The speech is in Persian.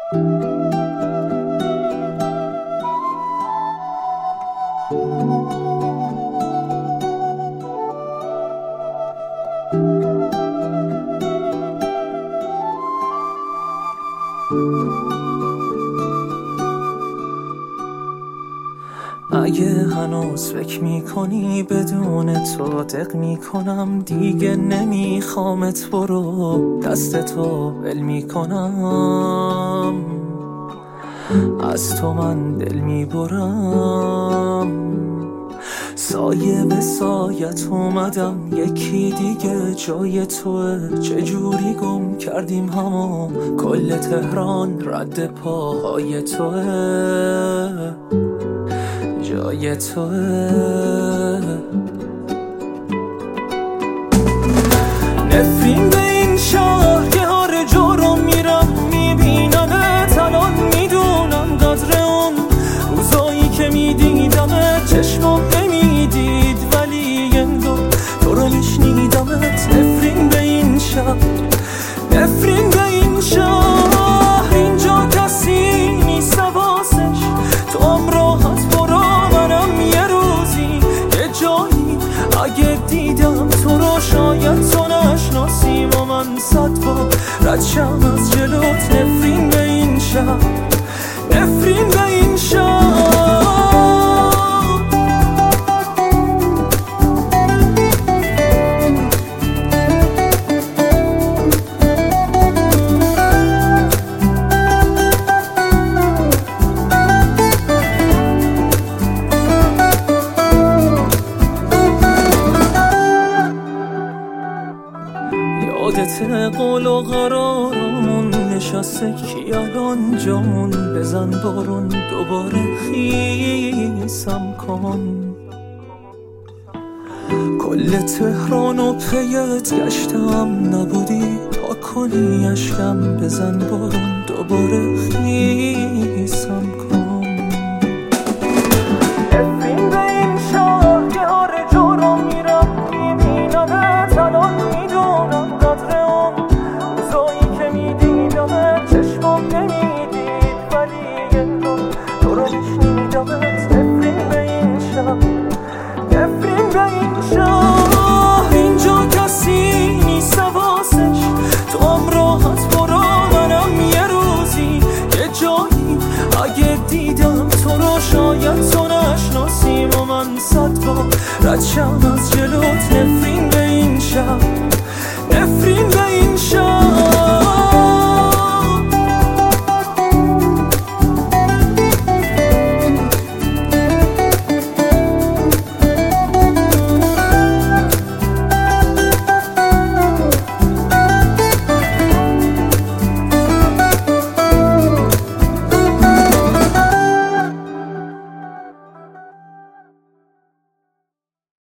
اگه هنوز فکر میکنی بدون تو دق میکنم، دیگه نمیخوامت، برو دستتو ول میکنم، از تو من دل میبرم. سایه به سایت اومدم، یکی دیگه جای توه. چجوری گم کردیم همو، کل تهران رد پاهای توه، جای توه. نفرین به این شهر که هر جا رو میرم میبینمت، الان میدونم قدر اون روزایی که میدیدمت. چشمم نمیدید ولی انگار تو رو میشنیدمت. نفرین به این شهر، نفرین به این شهر، اینجا کسی نیست حواسش، تو هم راحت برو، منم یه روزی یه جایی اگه دیدم تو رو شاید تو نشناسی و من صد بار رد شم از جلوت. نفرین به این شهر، نفرین به این شهر. یادت قول و قرارمون نشسته کی الان جامون، بزن بارون دوباره خیسم کن. کل تهران و پیت گشتم نبودی، پا کنی اشکم، بزن بارون دوباره خیسم کن. نفرین به این شهر که هر جا رو میرم میبینمت، الان میدونم قدر اون روزایی که میدیدمت. چشمم نمیدید ولی انگار تو رو میشنیدمت. نفرین به این شهر، نفرین به این شهر، اینجا کسی نیست حواسش، تو هم راحت برو، منم یه روزی یه جایی اگه دیدم تو رو شاید تو نشناسی و من صد بار رد شم از جلوت.